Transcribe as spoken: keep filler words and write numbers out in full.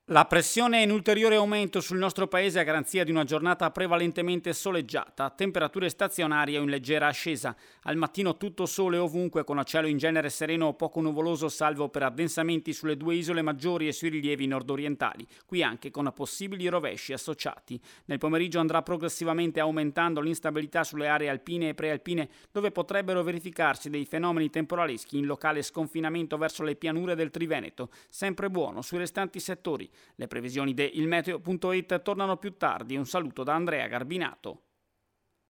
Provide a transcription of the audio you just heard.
La pressione è in ulteriore aumento sul nostro paese a garanzia di una giornata prevalentemente soleggiata, temperature stazionarie in leggera ascesa. Al mattino tutto sole ovunque con a cielo in genere sereno o poco nuvoloso salvo per addensamenti sulle due isole maggiori e sui rilievi nordorientali, qui anche con possibili rovesci associati. Nel pomeriggio andrà progressivamente aumentando l'instabilità sulle aree alpine e prealpine dove potrebbero verificarsi dei fenomeni temporaleschi in locale sconfinamento verso le pianure del Triveneto, sempre buono sui restanti settori. Le previsioni di ilmeteo punto it tornano più tardi. Un saluto da Andrea Garbinato.